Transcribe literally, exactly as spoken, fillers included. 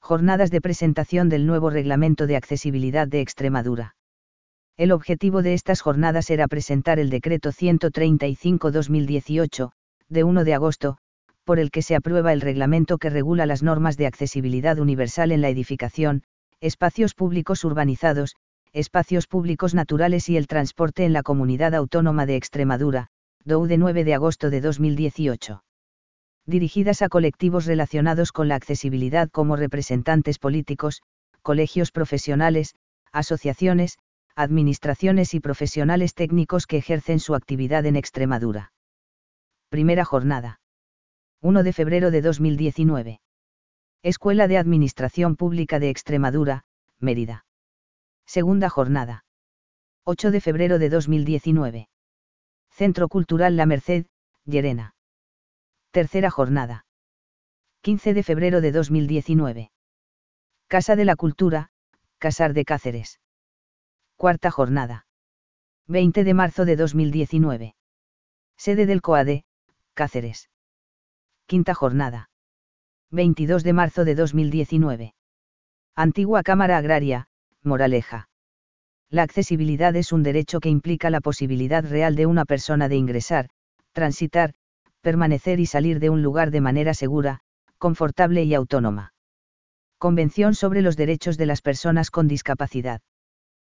Jornadas de presentación del nuevo Reglamento de Accesibilidad de Extremadura. El objetivo de estas jornadas era presentar el Decreto ciento treinta y cinco barra dos mil dieciocho, de uno de agosto, por el que se aprueba el reglamento que regula las normas de accesibilidad universal en la edificación, espacios públicos urbanizados, espacios públicos naturales y el transporte en la Comunidad Autónoma de Extremadura, D O U de nueve de agosto de dos mil dieciocho. Dirigidas a colectivos relacionados con la accesibilidad como representantes políticos, colegios profesionales, asociaciones, administraciones y profesionales técnicos que ejercen su actividad en Extremadura. Primera jornada. uno de febrero de dos mil diecinueve. Escuela de Administración Pública de Extremadura, Mérida. Segunda jornada. ocho de febrero de dos mil diecinueve. Centro Cultural La Merced, Llerena. Tercera jornada. quince de febrero de dos mil diecinueve. Casa de la Cultura, Casar de Cáceres. Cuarta jornada. veinte de marzo de dos mil diecinueve. Sede del COADE, Cáceres. Quinta jornada. veintidós de marzo de dos mil diecinueve. Antigua Cámara Agraria, Moraleja. La accesibilidad es un derecho que implica la posibilidad real de una persona de ingresar, transitar, permanecer y salir de un lugar de manera segura, confortable y autónoma. Convención sobre los Derechos de las Personas con Discapacidad.